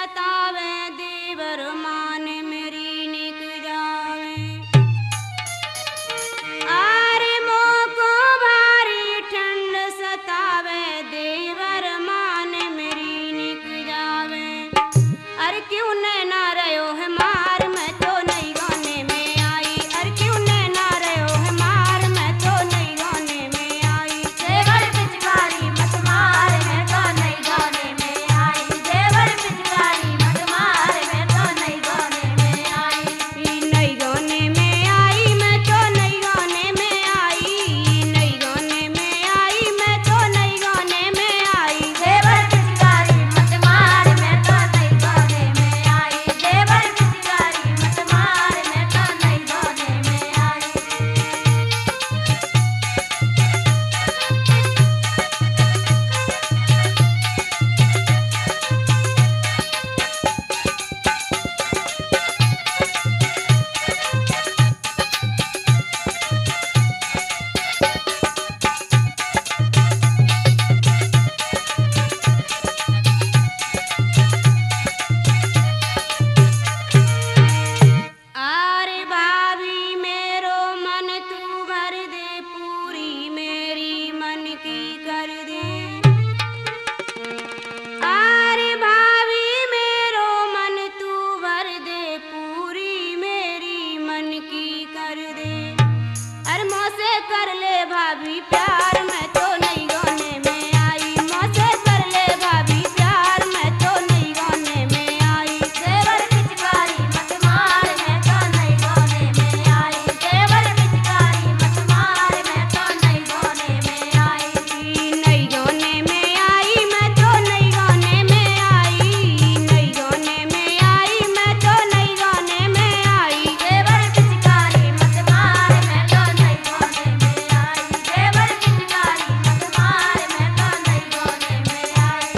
सतावे देवर मान मेरी निक जावे। आरे मोको भारी ठंड सतावे देवर मान मेरी निक जावे। अरे क्यों ना रहो है मार मैं तो नहीं गाने में आई। अरे क्यों ना रहो है मार मैं तो नहीं गाने में आई। देवर पिचकारी मत मार मैं तो नहीं गाने में आई। देवर पिचकारी मत मार मैं तो नहीं गाने में आई। नहीं गाने में आई मैं तो नहीं गाने में आई। नहीं गाने में आई मैं तो नहीं गाने में आई। देवर पिचकारी मत मार मैं तो नहीं गाने में आई। देवर पिचकारी मत मार मैं तो नहीं गाने में आई। आरे भाभी मेरो मन तू भर दे पूरी मेरी मन की कर दे। आरे भाभी मेरो मन तू भर दे पूरी मेरी मन की कर दे। अरे मोसे कर ले भाभी प्यार मैं तो नहीं गाने में आई। मोसे कर ले भाभी प्यार मैं तो नहीं गाने में आई। देवर पिचकारी मत मार मैं तो नहीं गाने में आई। देवर पिचकारी मत मार मैं तो नहीं गाने में आई। नहीं गाने में आई मैं तो नहीं गाने में आई। नहीं गाने में आई मैं तो नहीं गाने में आई। देवर पिचकारी मत मार मैं तो नहीं गाने में आई। देवर पिचकारी मत मार मैं तो नहीं गाने में आई।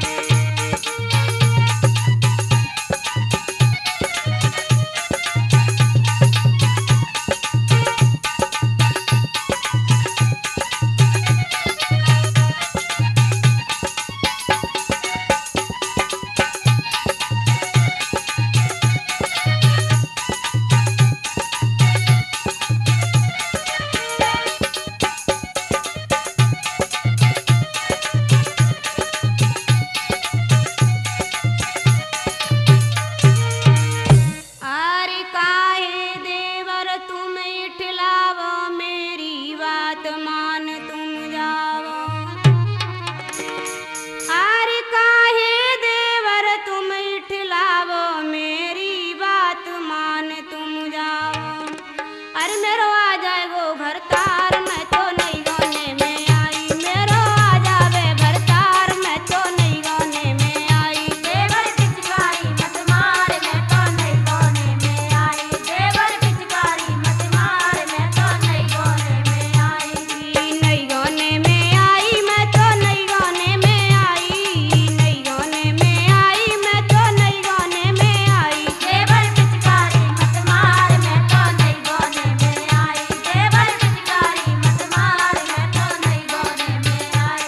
आरे काहे देवर तुम इठलावो मेरी बात मान तुम जाओ। आरे काहे देवर तुम इठलावो मेरी बात मान तुम जाओ। अरे मेरो आ जाएगो भरतार मैं तो नहीं गाने में आई। मेरो आ जावे भरतार मैं तो नहीं गाने में आई। देवर पिचकारी मत मार मैं तो नहीं गाने में आई। देवर पिचकारी मत मार मैं तो नहीं गाने में आई। नहीं गाने में आई मैं तो नहीं गाने में आई। नहीं गाने में आई मैं तो नहीं गाने में आई। देवर पिचकारी मत मार मैं तो नहीं गाने में आई। देवर पिचकारी मत मार मैं तो नहीं गाने में आई।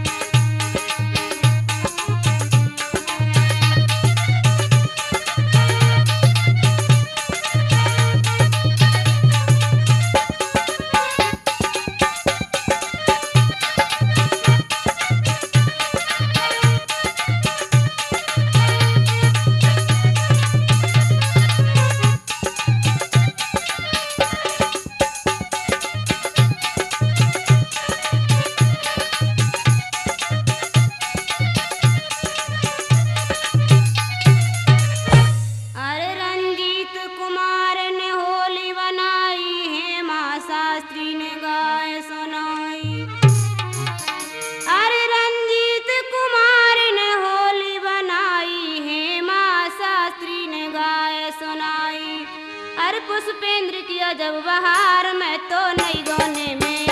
अरे रंजीत कुमार ने होली बनाई है माँ शास्त्री ने गाय सुनाई। अरे रंजीत कुमार ने होली बनाई है माँ शास्त्री ने गाय सुनाई। अरे पुष्पेंद्र किया जब बहार मैं तो नहीं गाने में